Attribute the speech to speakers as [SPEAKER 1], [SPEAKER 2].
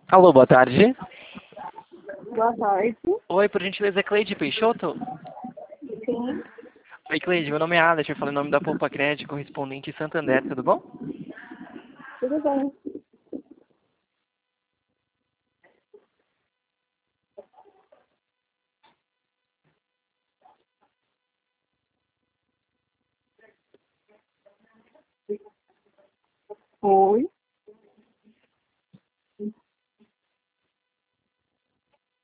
[SPEAKER 1] Alô, boa tarde.
[SPEAKER 2] Boa tarde.
[SPEAKER 1] Oi, por gentileza, é Cleide Peixoto?
[SPEAKER 2] Sim,
[SPEAKER 1] Oi, Cleide, meu nome é Alex, eu falo em nome da Poupa Crédito, correspondente Santander, tudo bom?
[SPEAKER 2] tudo bem. Oi.